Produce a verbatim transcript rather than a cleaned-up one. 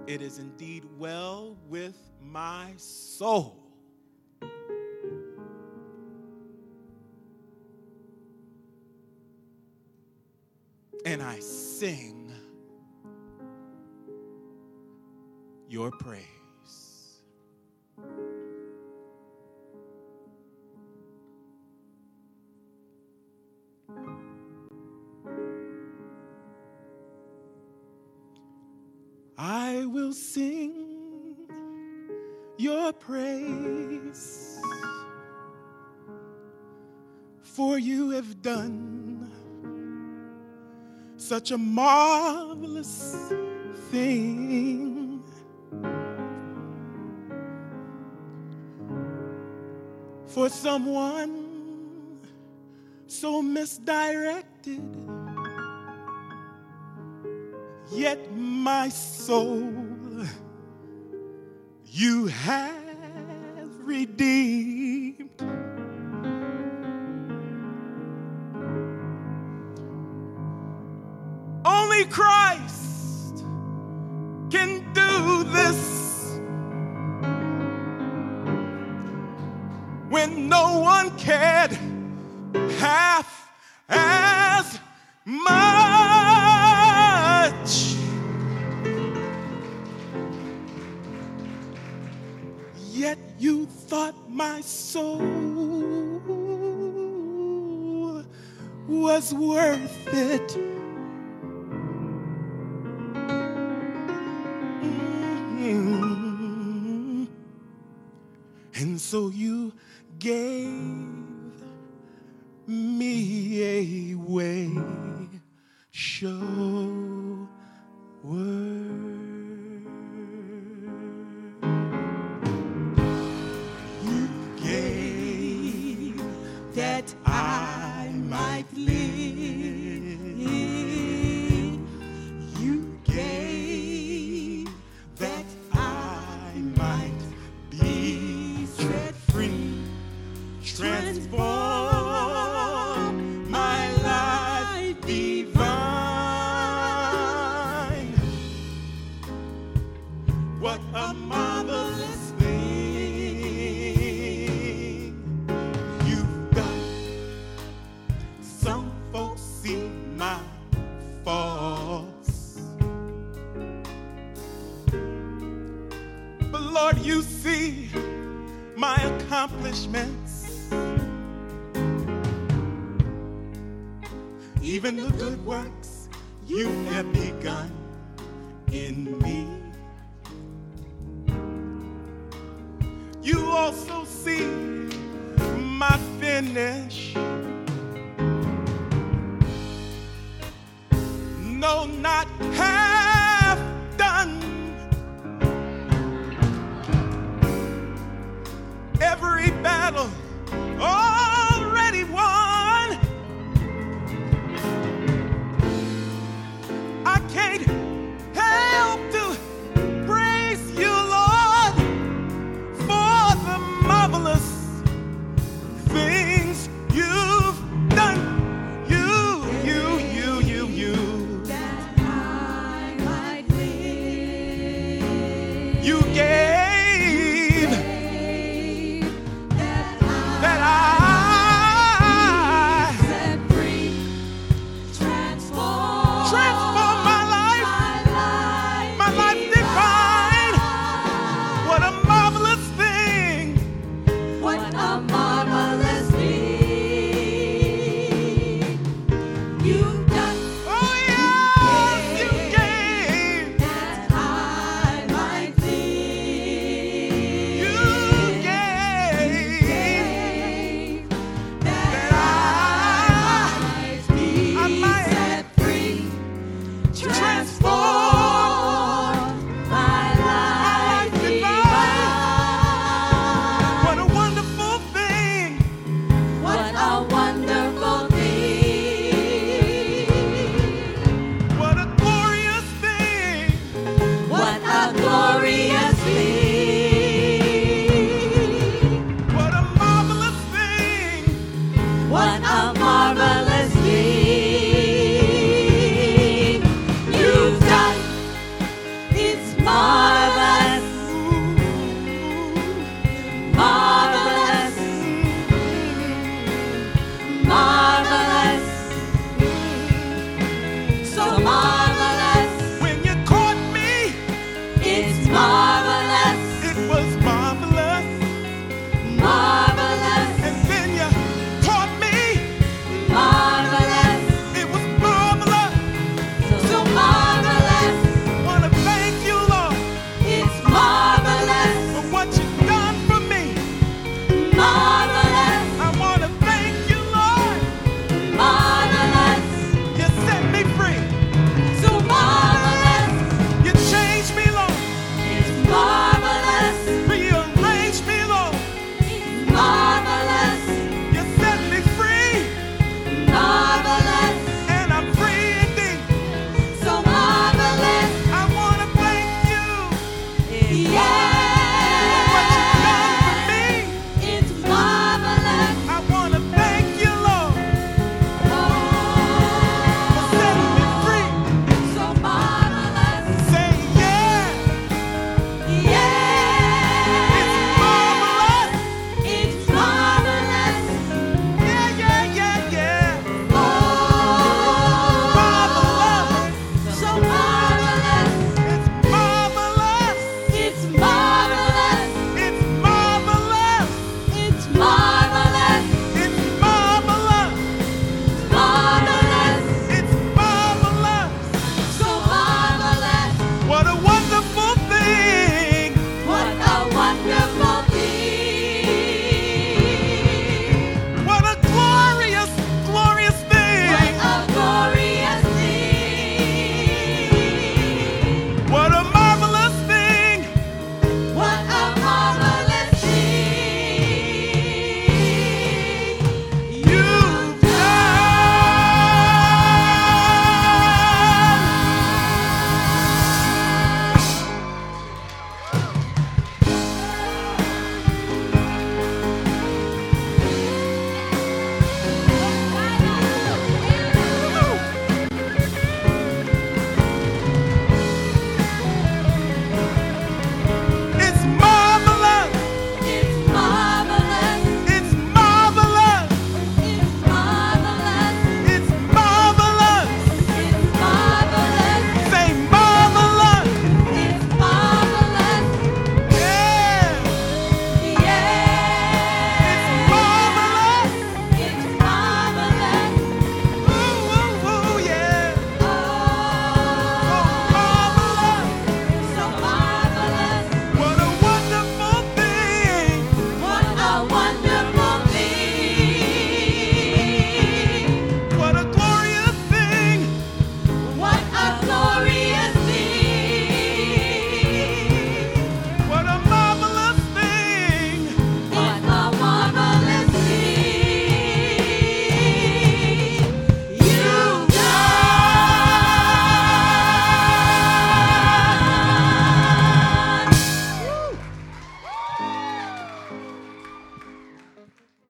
It is indeed well with my soul. And I sing your praise. I will sing your praise, for you have done such a marvelous thing. For someone so misdirected, yet my soul you have redeemed. Only Christ can do this when no one cared half as much. Yet you thought my soul was worth it. Mm-hmm. And so you gave me a way show word. You gave that I might live. You gave that I might be set free. Transform my life divine. What a marvelous thing you've done. Some folks see my faults, but Lord, you see my accomplishments. Even the good works you have begun in me. You also see my finish. No, not half done. Every battle already won. I can't help to praise you, Lord, for the marvelous things you've done. You, you, you, you, you. That I might live. You gave